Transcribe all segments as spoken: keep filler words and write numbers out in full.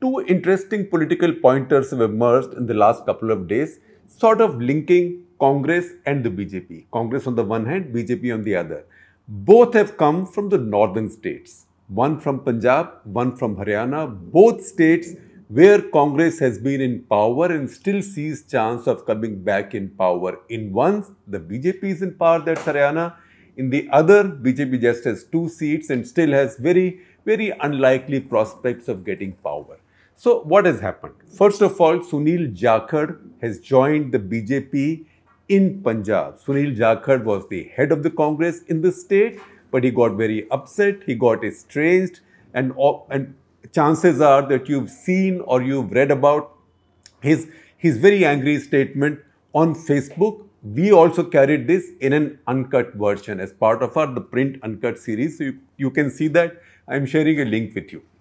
two interesting political pointers have emerged in the last couple of days, sort of linking Congress and the B J P. Congress on the one hand, B J P on the other. Both have come from the northern states. One from Punjab, one from Haryana. Both states where Congress has been in power and still sees chance of coming back in power. In one, the B J P is in power, that's Haryana. In the other, B J P just has two seats and still has very, very unlikely prospects of getting power. So what has happened? First of all, Sunil Jakhar has joined the B J P in Punjab. Sunil Jakhar was the head of the Congress in the state, but he got very upset, he got estranged, and, and chances are that you've seen or you've read about his, his very angry statement on Facebook. We also carried this in an uncut version as part of our the print uncut series. So you, you can see that. I'm sharing a link with you.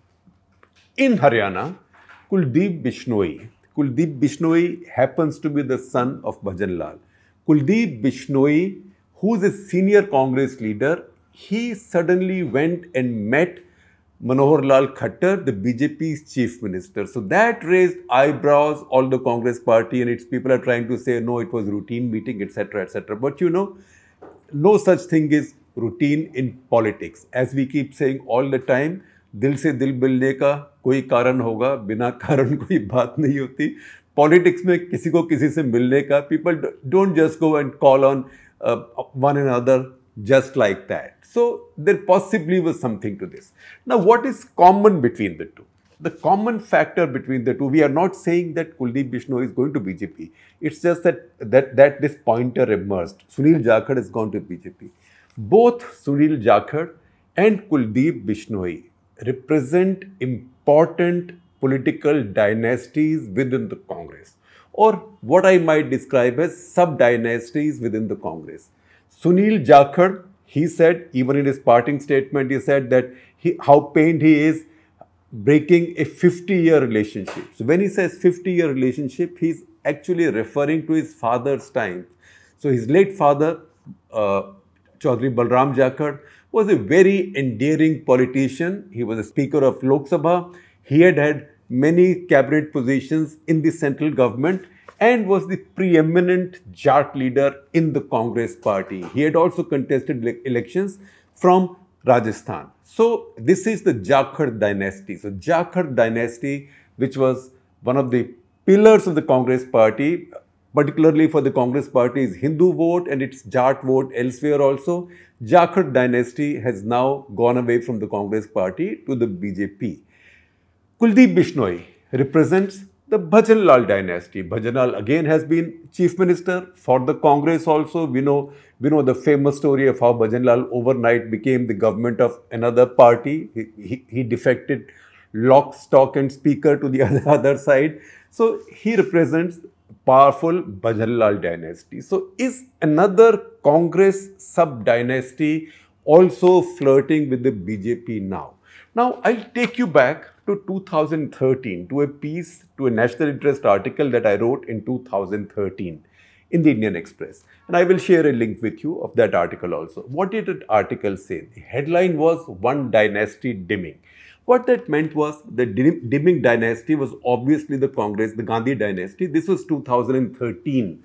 In Haryana, Kuldeep Bishnoi. Kuldeep Bishnoi happens to be the son of Bhajan Lal. Kuldeep Bishnoi, who is a senior Congress leader, he suddenly went and met Manohar Lal Khattar, the B J P's chief minister. So that raised eyebrows. All the Congress party and its people are trying to say, no, it was routine meeting, et cetera, et cetera. But you know, no such thing is routine in politics. As we keep saying all the time, दिल से दिल मिलने का कोई कारण होगा, बिना कारण कोई बात नहीं होती. Politics में किसी को किसी से मिलने का, people don't just go and call on uh, one another just like that. So there possibly was something to this. Now what is common between the two? The common factor between the two, we are not saying that Kuldeep Bishnoi is going to B J P. It's just that, that, that this pointer emerged. Sunil Jakhar has gone to B J P. Both Sunil Jakhar and Kuldeep Bishnoi represent important political dynasties within the Congress, or what I might describe as sub-dynasties within the Congress. Sunil Jakhar, he said, even in his parting statement, he said that he, how pained he is breaking a fifty-year relationship. So when he says fifty-year relationship, he's actually referring to his father's time. So his late father, uh, Chaudhry Balram Jakhar, was a very endearing politician. He was a speaker of Lok Sabha. He had had many cabinet positions in the central government and was the preeminent Jat leader in the Congress party. He had also contested elections from Rajasthan. So this is the Jakhar dynasty. So Jakhar dynasty, which was one of the pillars of the Congress party, particularly for the Congress party's Hindu vote and its Jat vote elsewhere also, Jakhar dynasty has now gone away from the Congress party to the B J P. Kuldeep Bishnoi represents the Bhajan Lal dynasty. Bhajan Lal again has been chief minister for the Congress also. We know, we know the famous story of how Bhajan Lal overnight became the government of another party. He, he, he defected lock, stock and speaker to the other, other side. So he represents powerful Bhajan Lal dynasty. So is another Congress sub-dynasty also flirting with the B J P now? Now, I'll take you back to two thousand thirteen, to a piece, to a national interest article that I wrote in two thousand thirteen in the Indian Express. And I will share a link with you of that article also. What did that article say? The headline was One Dynasty Dimming. What that meant was the dimming dynasty was obviously the Congress, the Gandhi dynasty. This was two thousand thirteen,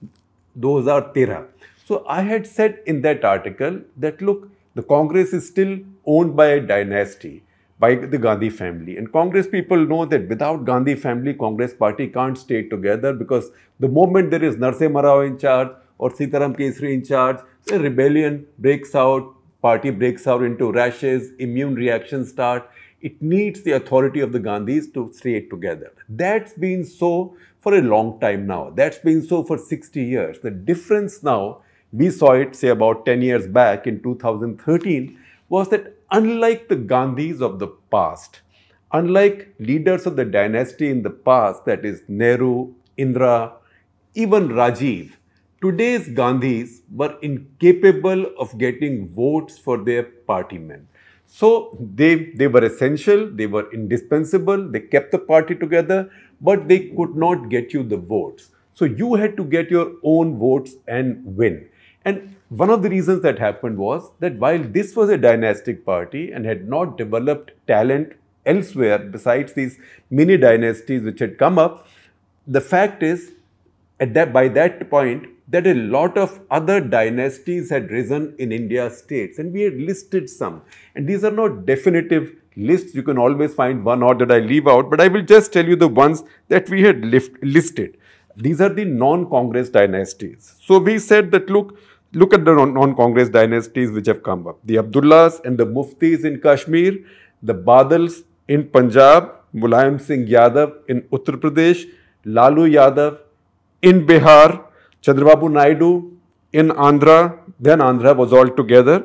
two thousand thirteen. So I had said in that article that, look, the Congress is still owned by a dynasty, by the Gandhi family. And Congress people know that without Gandhi family, Congress party can't stay together, because the moment there is Narasimha Rao in charge or Sitaram Kesri in charge, a rebellion breaks out, party breaks out into rashes, immune reactions start. It needs the authority of the Gandhis to stay together. That's been so for a long time now. That's been so for sixty years. The difference now, we saw it, say, about ten years back in two thousand thirteen, was that unlike the Gandhis of the past, unlike leaders of the dynasty in the past, that is Nehru, Indira, even Rajiv, today's Gandhis were incapable of getting votes for their party men. So they, they were essential, they were indispensable, they kept the party together, but they could not get you the votes. So you had to get your own votes and win. And one of the reasons that happened was that while this was a dynastic party and had not developed talent elsewhere, besides these mini dynasties which had come up, the fact is, at that, by that point, that a lot of other dynasties had risen in India's states, and we had listed some. And these are not definitive lists. You can always find one or that I leave out, but I will just tell you the ones that we had lift, listed. These are the non-Congress dynasties. So we said that, look, look at the non-Congress dynasties which have come up. The Abdullahs and the Muftis in Kashmir, the Badals in Punjab, Mulayam Singh Yadav in Uttar Pradesh, Lalu Yadav in Bihar, Chandrababu Naidu in Andhra, then Andhra was all together,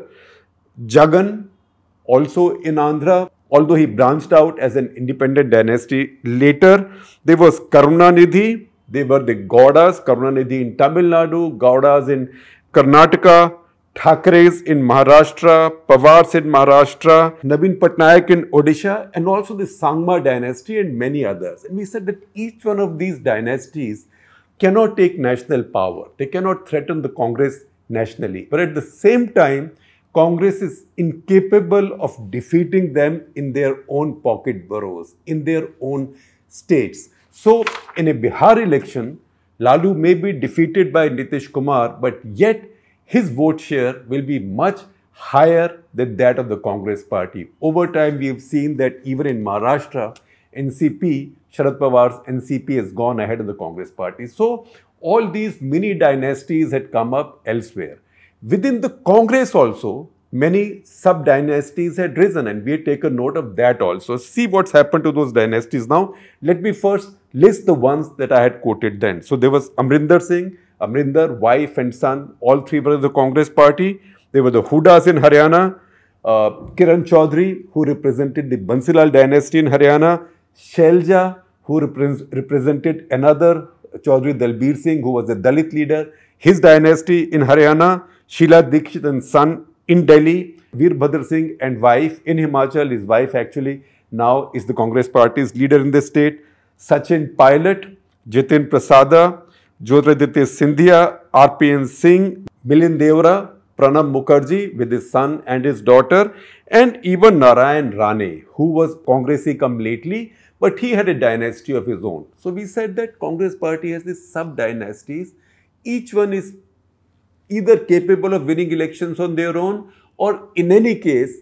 Jagan also in Andhra, although he branched out as an independent dynasty later. There was Karunanidhi, they were the Gaudas, Karunanidhi in Tamil Nadu, Gaudas in Karnataka, Thakres in Maharashtra, Pawars in Maharashtra, Naveen Patnaik in Odisha, and also the Sangma dynasty and many others. And we said that each one of these dynasties cannot take national power. They cannot threaten the Congress nationally. But at the same time, Congress is incapable of defeating them in their own pocket boroughs, in their own states. So, in a Bihar election, Lalu may be defeated by Nitish Kumar, but yet his vote share will be much higher than that of the Congress party. Over time, we have seen that even in Maharashtra, N C P, Sharad Pawar's N C P has gone ahead of the Congress party. So, all these mini dynasties had come up elsewhere. Within the Congress also, many sub-dynasties had risen, and we had taken note of that also. See what's happened to those dynasties now. Let me first list the ones that I had quoted then. So there was Amrinder Singh, Amrinder, wife and son, all three were of the Congress party. There were the Hudas in Haryana, uh, Kiran Chaudhary, who represented the Bansilal dynasty in Haryana, Shelja, who repre represented another Chaudhary Dalbir Singh, who was a Dalit leader, his dynasty in Haryana, Sheila Dikshit and son in Delhi, Veerbhadra Singh and wife in Himachal. His wife actually now is the Congress party's leader in the state. Sachin Pilot, Jitin Prasada, Jyotiraditya Scindia, R P N Singh, Milind Deora, Pranab Mukherjee with his son and his daughter, and even Narayan Rane, who was Congressy come lately, but he had a dynasty of his own. So we said that Congress party has these sub-dynasties. Each one is either capable of winning elections on their own, or in any case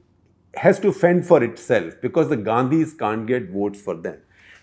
has to fend for itself, because the Gandhis can't get votes for them.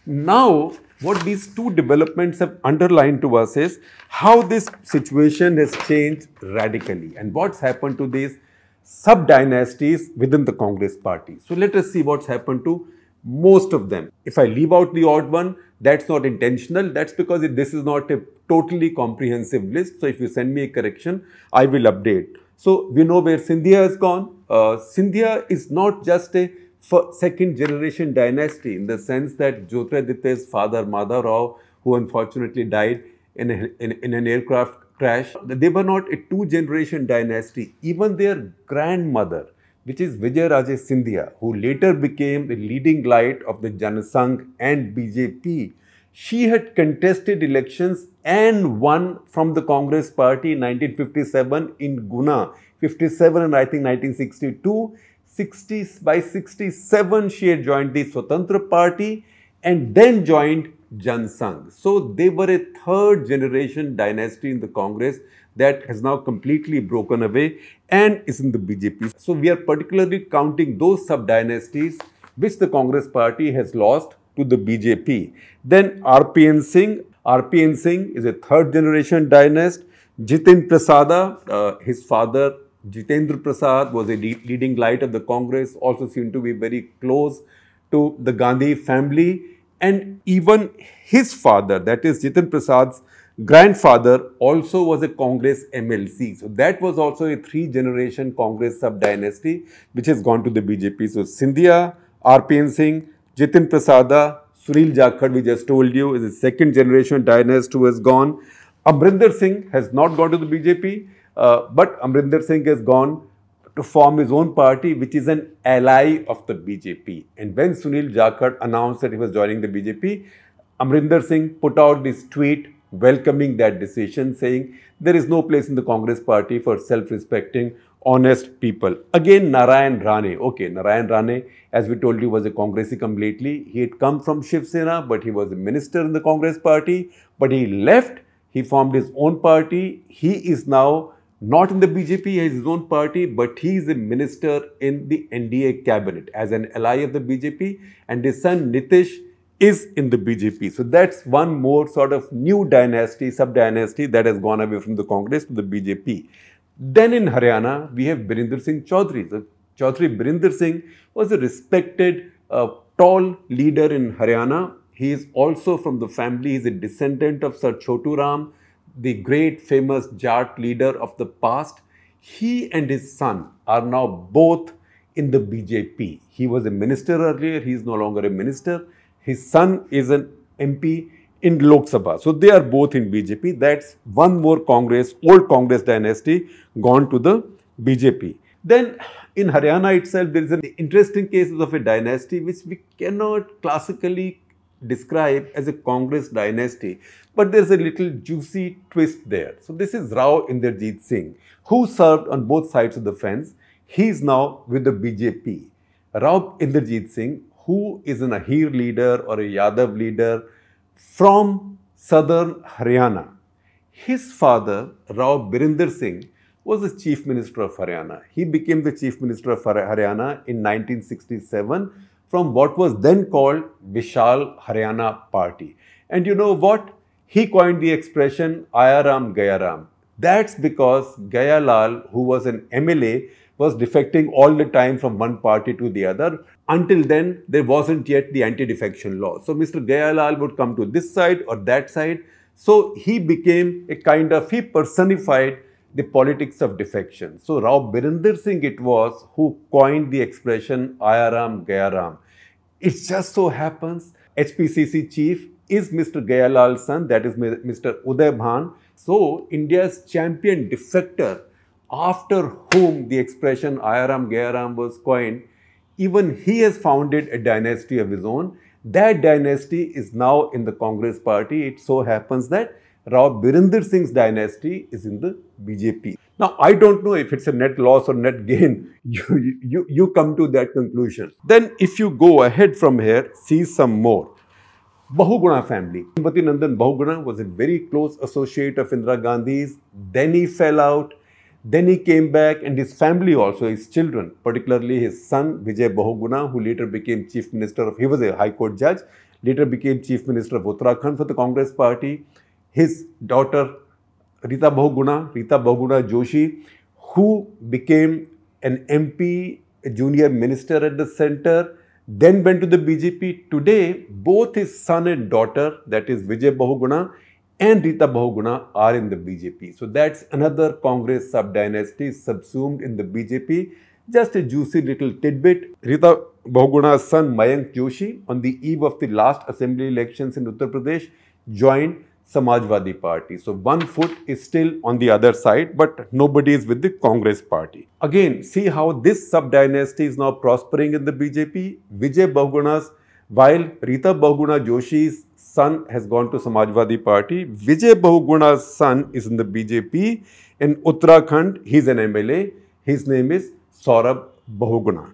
Now, what these two developments have underlined to us is how this situation has changed radically and what's happened to these sub-dynasties within the Congress party. So let us see what's happened to most of them. If I leave out the odd one, that's not intentional. That's because it, this is not a totally comprehensive list. So if you send me a correction, I will update. So we know where Scindia has gone. Uh, Scindia is not just a second generation dynasty in the sense that Jyotiraditya's father, Madhav Rao, who unfortunately died in, a, in, in an aircraft crash, they were not a two generation dynasty. Even their grandmother, which is Vijayaraje Scindia, who later became the leading light of the Janasangh and B J P, she had contested elections and won from the Congress party in nineteen fifty-seven in Guna, fifty-seven and I think nineteen sixty-two. sixty, by sixty-seven, she had joined the Swatantra party and then joined Janasangh. So they were a third generation dynasty in the Congress that has now completely broken away and is in the B J P. So we are particularly counting those sub-dynasties which the Congress party has lost to the B J P. Then R P N Singh. R P N Singh is a third generation dynast. Jitin Prasada, uh, his father Jitendra Prasad was a leading light of the Congress, also seemed to be very close to the Gandhi family. And even his father, that is Jitin Prasad's grandfather, also was a Congress M L C. So that was also a three-generation Congress sub-dynasty which has gone to the B J P. So Scindia, R P N Singh, Jitin Prasada, Sunil Jakhar, we just told you, is a second-generation dynast who has gone. Amrinder Singh has not gone to the B J P, uh, but Amrinder Singh has gone to form his own party, which is an ally of the B J P. And when Sunil Jakhar announced that he was joining the B J P, Amrinder Singh put out this tweet welcoming that decision, saying there is no place in the Congress party for self-respecting honest people. Again, Narayan Rane. Okay, Narayan Rane, as we told you, was a Congressicum lately. He had come from Shiv Sena, but he was a minister in the Congress party. But he left. He formed his own party. He is now not in the B J P, he has his own party, but he is a minister in the N D A cabinet as an ally of the B J P, and his son Nitish is in the B J P. So that's one more sort of new dynasty, sub-dynasty that has gone away from the Congress to the B J P. Then in Haryana, we have Birinder Singh Chaudhary. So Chaudhary Birinder Singh was a respected, uh, tall leader in Haryana. He is also from the family, he is a descendant of Sir Chotu Ram, the great famous Jat leader of the past. He and his son are now both in the B J P. He was a minister earlier, he is no longer a minister. His son is an M P in Lok Sabha. So they are both in B J P. That's one more Congress, old Congress dynasty gone to the B J P. Then in Haryana itself, there is an interesting case of a dynasty which we cannot classically describe as a Congress dynasty, but there's a little juicy twist there. So this is Rao Inderjeet Singh, who served on both sides of the fence. He is now with the B J P. Rao Inderjeet Singh, who is an Ahir leader or a Yadav leader from southern Haryana. His father, Rao Birinder Singh, was the chief minister of Haryana. He became the chief minister of Haryana in nineteen sixty-seven from what was then called Vishal Haryana Party. And you know what? He coined the expression Ayaram Gayaram. That's because Gaya Lal, who was an M L A, was defecting all the time from one party to the other. Until then, there wasn't yet the anti-defection law. So Mister Gaya Lal would come to this side or that side. So he became a kind of, he personified the politics of defection. So Rao Birinder Singh it was who coined the expression Ayaram Gayaram. It just so happens H P C C chief is Mister Gaya Lal's son, that is Mister Uday Bhan. So India's champion defector, after whom the expression Ayaram Gayaram was coined, even he has founded a dynasty of his own. That dynasty is now in the Congress party. It so happens that Rao Birinder Singh's dynasty is in the B J P. Now, I don't know if it's a net loss or net gain. You, you, you come to that conclusion. Then if you go ahead from here, see some more. Bahuguna family. Vati Nandan Bahuguna was a very close associate of Indira Gandhi's. Then he fell out. Then he came back, and his family also, his children, particularly his son Vijay Bahuguna, who later became chief minister of, he was a high court judge, later became chief minister of Uttarakhand for the Congress party. His daughter Rita Bahuguna, Rita Bahuguna Joshi, who became an M P, a junior minister at the center, then went to the B J P. Today, both his son and daughter, that is Vijay Bahuguna and Rita Bahuguna, are in the B J P. So that's another Congress sub-dynasty subsumed in the B J P. Just a juicy little tidbit. Rita Bahuguna's son Mayank Joshi, on the eve of the last assembly elections in Uttar Pradesh, joined Samajwadi Party. So one foot is still on the other side, but nobody is with the Congress party. Again, see how this sub-dynasty is now prospering in the B J P. Vijay Bahuguna's, while Rita Bahuguna Joshi's son has gone to Samajwadi Party, Vijay Bahuguna's son is in the B J P. In Uttarakhand, he's an M L A. His name is Saurabh Bahuguna.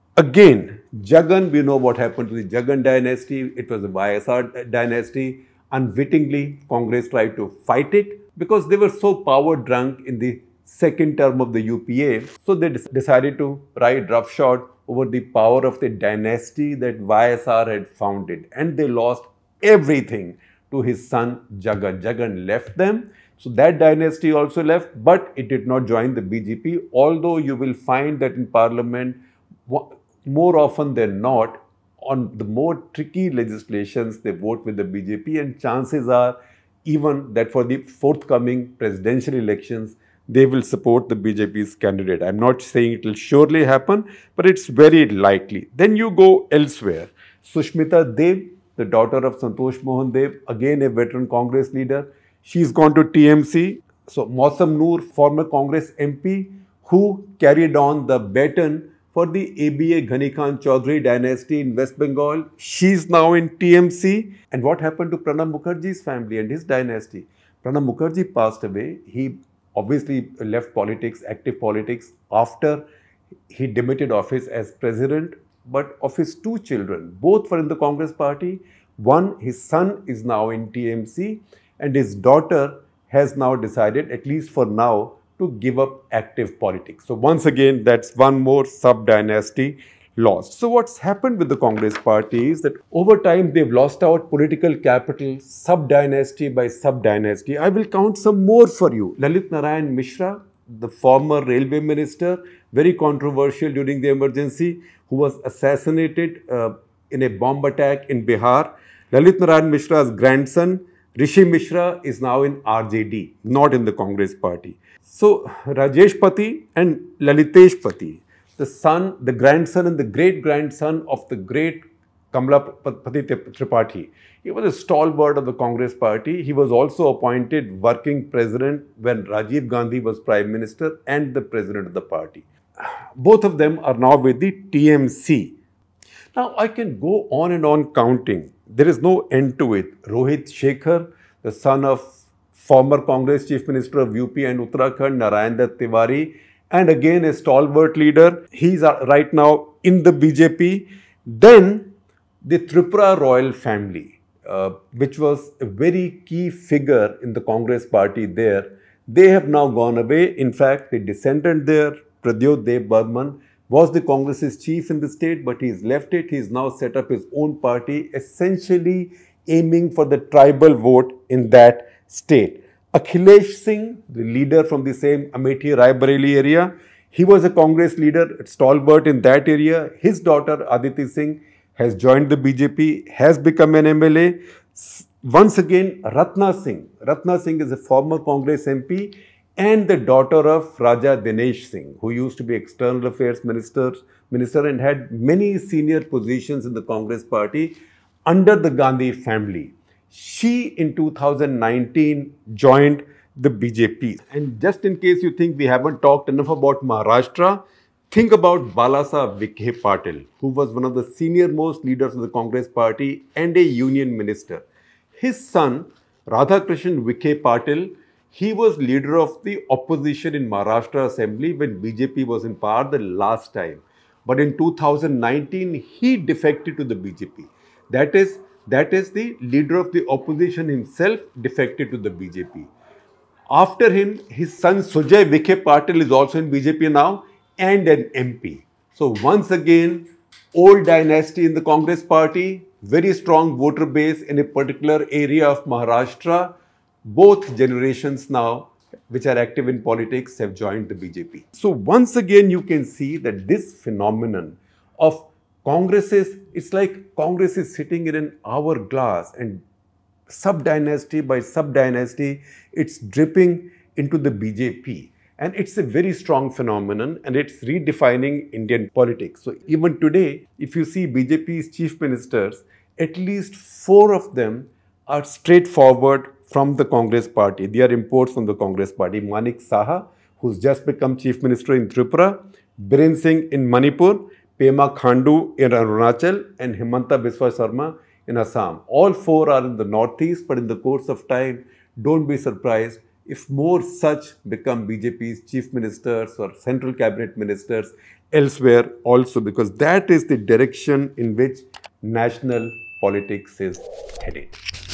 Again, Jagan, we know what happened to the Jagan dynasty. It was a Y S R dynasty. Unwittingly, Congress tried to fight it because they were so power drunk in the second term of the U P A. So they decided to ride roughshod over the power of the dynasty that Y S R had founded. And they lost everything to his son Jagan. Jagan left them. So that dynasty also left, but it did not join the B J P. Although you will find that in Parliament, more often than not, on the more tricky legislations, they vote with the B J P, and chances are even that for the forthcoming presidential elections, they will support the B J P's candidate. I'm not saying it will surely happen, but it's very likely. Then you go elsewhere. Sushmita Dev, the daughter of Santosh Mohan Dev, again a veteran Congress leader. She's gone to T M C. So Mausam Noor, former Congress M P, who carried on the baton for the A B A Ghani Khan Chaudhary dynasty in West Bengal. She's now in T M C. And what happened to Pranab Mukherjee's family and his dynasty? Pranab Mukherjee passed away. He obviously left politics, active politics, after he demitted office as president, but of his two children, both were in the Congress party. One, his son is now in T M C, and his daughter has now decided, at least for now, to give up active politics. So once again, that's one more sub-dynasty lost. So what's happened with the Congress party is that over time they've lost out political capital, sub-dynasty by sub-dynasty. I will count some more for you. Lalit Narayan Mishra, the former railway minister, very controversial during the emergency, who was assassinated uh, in a bomb attack in Bihar. Lalit Narayan Mishra's grandson, Rishi Mishra, is now in R J D, not in the Congress party. So Rajesh Pati and Lalitesh Pati, the son, the grandson and the great-grandson of the great Kamalapati Tripathi. He was a stalwart of the Congress party. He was also appointed working president when Rajiv Gandhi was prime minister and the president of the party. Both of them are now with the T M C. Now, I can go on and on counting. There is no end to it. Rohit Shekhar, the son of former Congress Chief Minister of U P and Uttarakhand, Narayan Dutt Tiwari, and again a stalwart leader. He's right now in the B J P. Then the Tripura royal family, uh, which was a very key figure in the Congress party there, they have now gone away. In fact, the descendant there, Pradyot Dev Burman, was the Congress's chief in the state, but he's left it. He's now set up his own party, essentially aiming for the tribal vote in that state. Akhilesh Singh, the leader from the same Amethi Raebareli area, he was a Congress leader, stalwart in that area. His daughter Aditi Singh has joined the B J P, has become an M L A. Once again, Ratna Singh. Ratna Singh is a former Congress M P and the daughter of Raja Dinesh Singh, who used to be External Affairs Minister, minister and had many senior positions in the Congress party under the Gandhi family. She, in two thousand nineteen, joined the B J P. And just in case you think we haven't talked enough about Maharashtra, think about Balasaheb Vikhe Patil, who was one of the senior most leaders of the Congress party and a union minister. His son, Radhakrishnan Vikhe Patil, he was leader of the opposition in Maharashtra Assembly when B J P was in power the last time. But in two thousand nineteen, he defected to the B J P. That is, that is the leader of the opposition himself defected to the B J P. After him, his son Sujay Vikhe Patil is also in B J P now and an M P. So once again, old dynasty in the Congress party, very strong voter base in a particular area of Maharashtra. Both generations now, which are active in politics, have joined the B J P. So once again, you can see that this phenomenon of Congresses, it's like Congress is sitting in an hourglass and sub-dynasty by sub-dynasty, it's dripping into the B J P. And it's a very strong phenomenon and it's redefining Indian politics. So even today, if you see B J P's chief ministers, at least four of them are straightforward from the Congress party. They are imports from the Congress party. Manik Saha, who's just become chief minister in Tripura, Biren Singh in Manipur, Pema Khandu in Arunachal, and Himanta Biswa Sarma in Assam. All four are in the northeast, but in the course of time, don't be surprised if more such become B J P's chief ministers or central cabinet ministers elsewhere also, because that is the direction in which national politics is headed.